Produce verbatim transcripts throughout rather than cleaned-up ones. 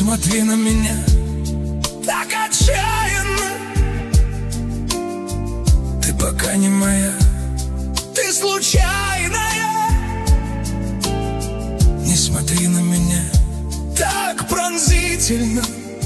смотри на меня так отчаянно. Ты пока не моя, ты случайная. Не смотри на меня так пронзительно.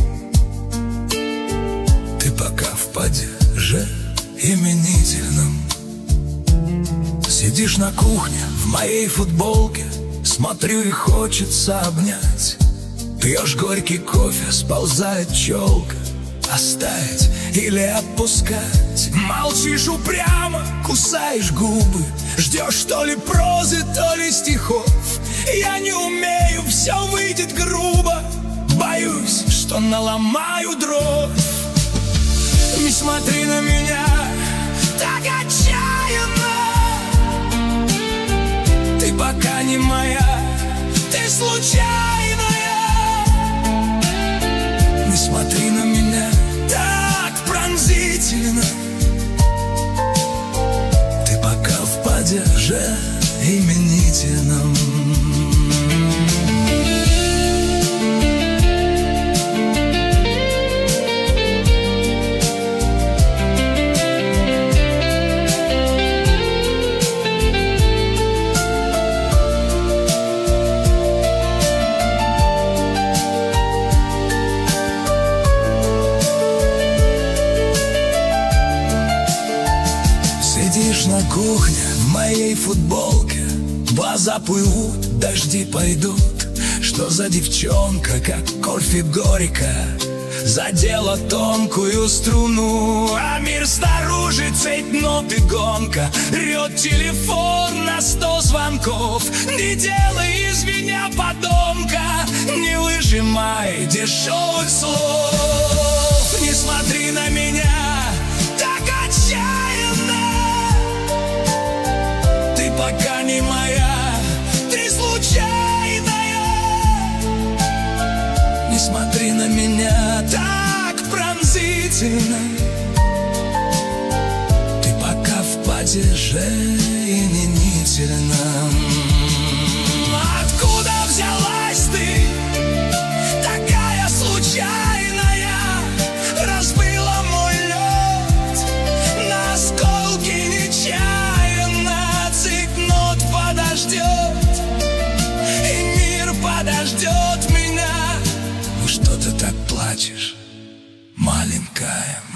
Ты пока в падеже именительном. Сидишь на кухне в моей футболке, смотрю и хочется обнять. Пьешь горький кофе, сползает челка. Оставить или отпускать? Молчишь упрямо, кусаешь губы. Ждешь то ли прозы, то ли стихов. Я не умею, все выйдет грубо. Боюсь, что наломаю дров. Не смотри на меня так отчаянно. Ты пока не моя, ты случайная. Не смотри на меня так пронзительно. Ты пока в падеже именительном. Сидишь на кухне в моей футболке. Глаза плывут, дожди пойдут. Что за девчонка, как кофе горько, задела тонкую струну. А мир снаружи цейтнот и гонка. Рет телефон на сто звонков. Не делай из меня подонка. Не выжимай дешевых слов. Не смотри на меня так отчаянно. Ты пока не моя, ты случайная. Не смотри на меня так пронзительно. Ты пока в падеже именительном. Откуда взялась ты, такая случайная? Разбила мой лед на осколки нечаянно. Цикнот подождет, и мир подождет меня. Ну что ты так плачешь, маленькая?